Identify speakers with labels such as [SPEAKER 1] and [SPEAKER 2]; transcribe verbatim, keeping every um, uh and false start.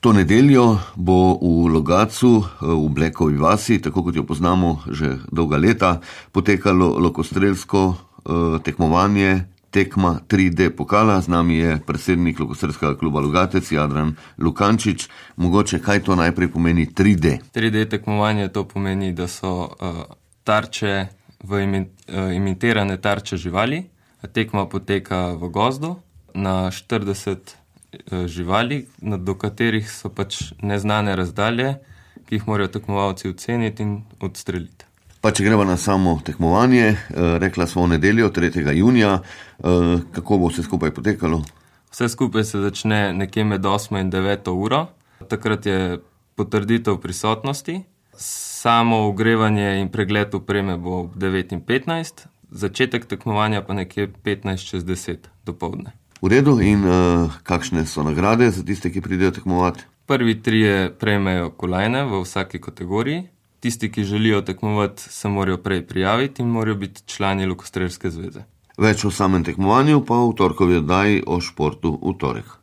[SPEAKER 1] To nedeljo bo v Logatcu, v Blekovi vasi, tako kot jo poznamo že dolga leta, potekalo lokostrelsko eh, tekmovanje, tekma tri D pokala. Z nami je predsednik Lokostrelskega kluba Logatec, Jadran Lukančič. Mogoče kaj to najprej pomeni tri D?
[SPEAKER 2] tri D tekmovanje to pomeni, da so uh, tarče v imi, uh, imitirane tarče živali. Tekma poteka v gozdu na štirideset uh, živali, do katerih so pač neznane razdalje, ki jih morajo tekmovalci oceniti in odstreliti.
[SPEAKER 1] Pa če greva na samo tekmovanje, rekla smo v nedeljo, tretjega junija, kako bo vse skupaj potekalo?
[SPEAKER 2] Vse skupaj se začne nekje med osmo in deveto uro. Takrat je potrditev prisotnosti. Samo ogrevanje in pregled opreme bo ob devet in petnajst, začetek tekmovanja pa nekje petnajst čez deset dopoldne.
[SPEAKER 1] V redu, in uh, kakšne so nagrade za tiste, ki pridejo tekmovati?
[SPEAKER 2] Prvi trije prejmejo kolajne v vsaki kategoriji. Tisti, ki želijo tekmovati, se morajo prej prijaviti in morajo biti člani Lokostrelske zveze.
[SPEAKER 1] Več o samem tekmovanju pa v torkovi oddaji o športu v torek.